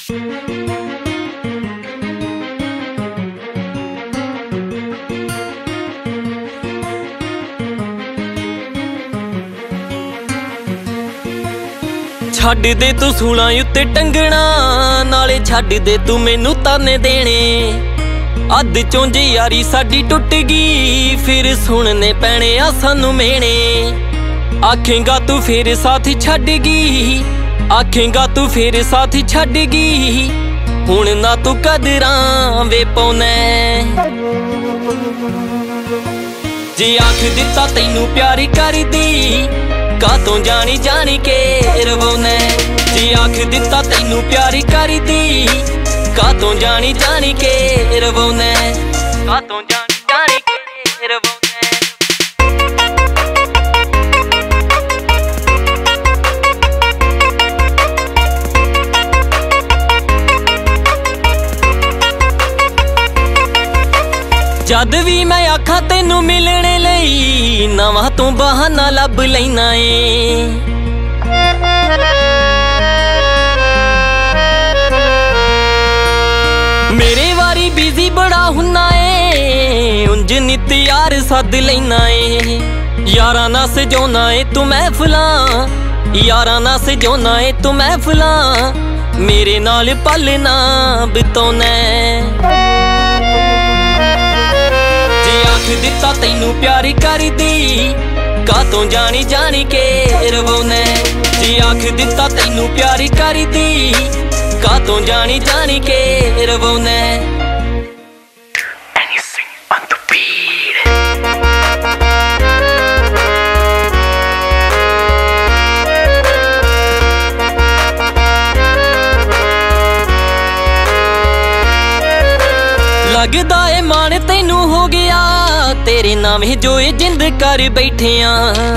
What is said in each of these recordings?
छड्ड दे तू सूलां उत्ते टंगना, नाले छड्ड दे तू मैनू ताने देने। अध चोंज यारी साडी टुट गई, फिर सुनने पैणे आ सानू मेने। आखेगा तू फिर साथ छड्ड गई, आखेगा तू फिर साथ छड्ड गई। हुण ना तू कदरां वे पाउणा, जे आख दिता तैनू प्यार करदी कातों जानी जानी के रवाउणा। जे आख दिता तैनू प्यार करदी कातों जानी जानी के रवाउणा, कातों जानी जानी के रवाउणा। जद भी मैं आखा तेनू मिलने लई, नवां तू बहाना लभ लैना ए। मेरे वारी बिजी बड़ा हुन्ना ए, उंज नित यार सद लैना ए। यारां नाल सजाउणा ए तू महफिलां, यारां नाल सजाउणा ए तू महफिलां। मेरे नाल पल ना बिताउणा, आख दिता तैनू प्यार करदी कातों जानी जानी के रवाउणा। जे आख दिता तैनू प्यार करदी कातों जानी जानी के रवाउणा। लगदा ए मान तैनू हो गया, तेरे नामे जो ए जिंद कर बैठे आ।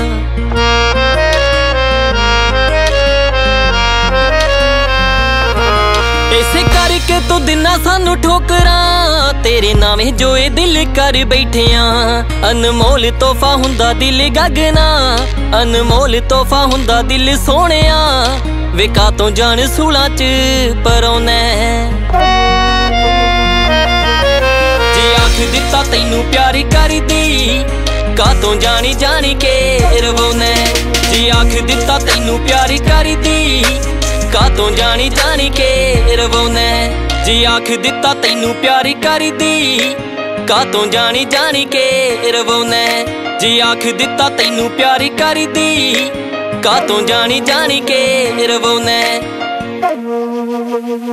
इसे करके तू दिना सानू ठोकरां, तेरे नामे जो ए दिल कर बैठे आ। अनमोल तोहफा हुंदा दिल गगना, अनमोल तोहफा हुंदा दिल सोहणिया। वे कातों जान सूलां च परौणा, दिता तैनू प्यार करदी कातों जानी जानी के रवाउणा। जे आख दिता तैनू प्यार करदी कातों जानी जानी के रवाउणा। जे आख दिता तैनू प्यार करदी कातों जानी जानी के रवाउणा। जे आख दिता तैनू प्यार करदी कातों जानी जानी के रवाउणा।